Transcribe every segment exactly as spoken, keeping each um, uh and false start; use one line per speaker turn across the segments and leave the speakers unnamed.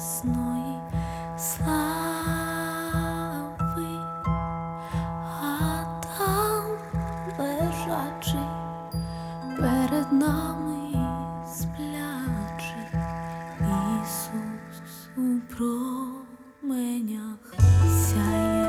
небесної слави, а там лежачий перед нами сплячий Ісус у променях сяє.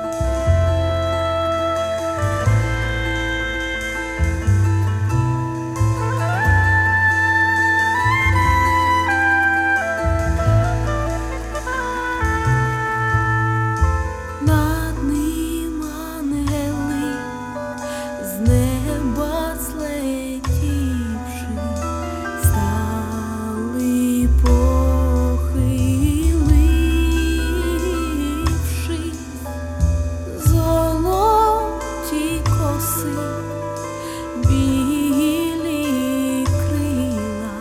Білі крила,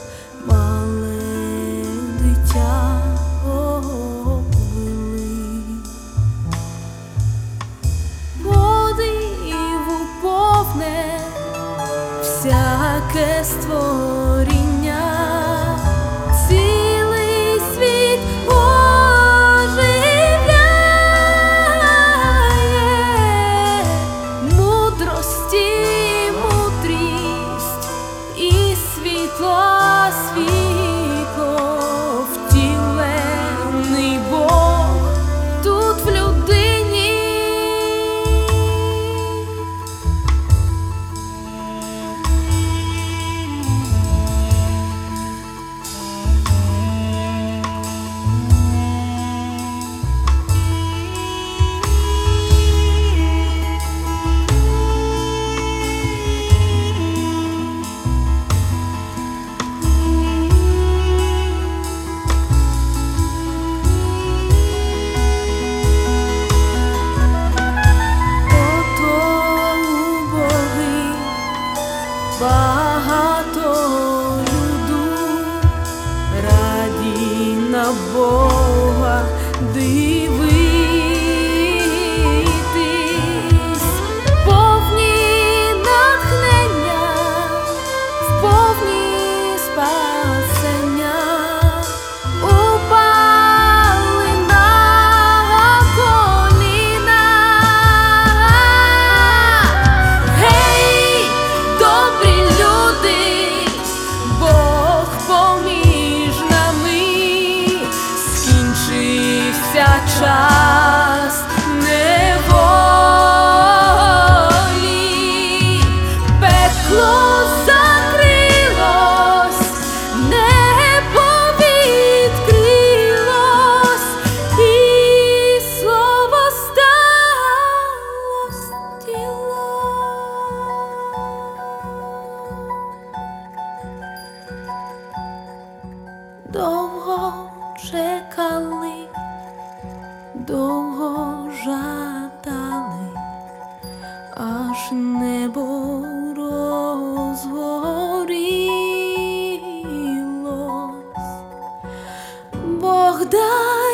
мале дитя обвили, подиву повне всяке створіння, цілий світ оживляє, мудрості світло, світло, втілений Бог тут в людині. Багато люду, раді на Бога дивитись, повні натхнення, повні спасення, упали на коліна. Гей, добрі люди, Бог поміж нами, скінчився час неволі, пекло закрилось, небо відкрилось, і слово сталось тілом. Довго чекали, довго жадали, аж небо розгорілось. Бог дав